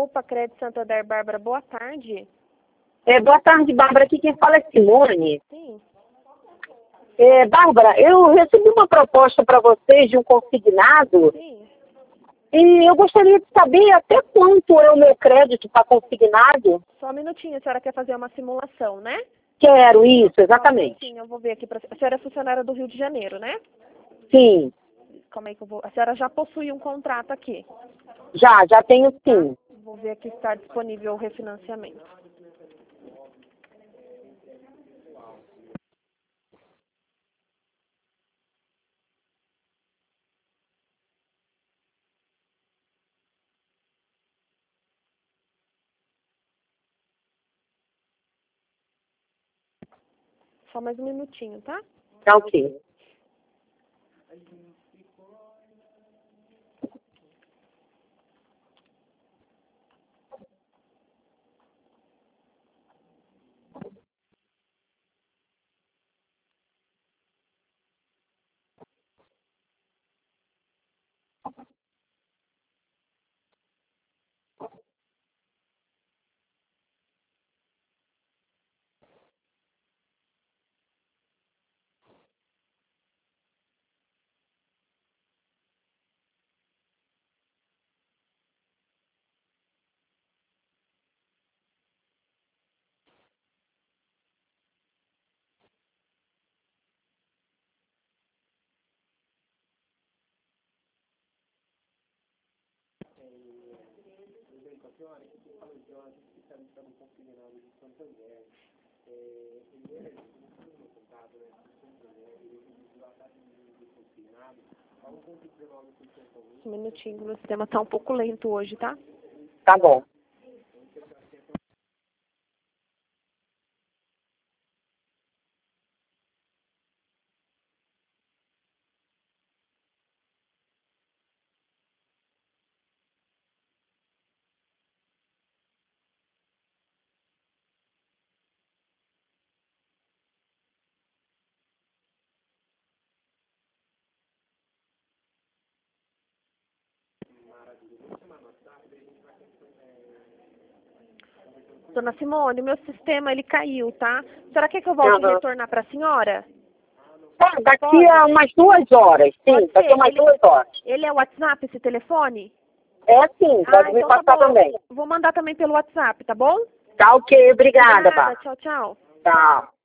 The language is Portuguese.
Pacred Santander, Bárbara, boa tarde. Boa tarde, Bárbara. Aqui quem fala é Simone. Sim. Bárbara, eu recebi uma proposta para vocês de um consignado. Sim. E eu gostaria de saber até quanto é o meu crédito para consignado. Só um minutinho, a senhora quer fazer uma simulação, né? Quero isso, exatamente. Sim, eu vou ver aqui. A senhora é funcionária do Rio de Janeiro, né? Sim, Como é que eu vou... A senhora já possui um contrato aqui. já tenho sim. Vou ver aqui se está disponível o refinanciamento. Só mais um minutinho, tá? Tá ok. Um minutinho, o sistema está um pouco lento hoje, tá? Tá bom. Dona Simone, meu sistema ele caiu, tá? A senhora quer que eu volte a retornar para a senhora? Daqui a umas 2 horas, sim, daqui a umas 2 horas. Ele é o WhatsApp, esse telefone? Sim, pode me então passar tá bom. também. Vou mandar também pelo WhatsApp, tá bom? Tá ok, obrigada, Bárbara. Tchau, tchau. Tchau.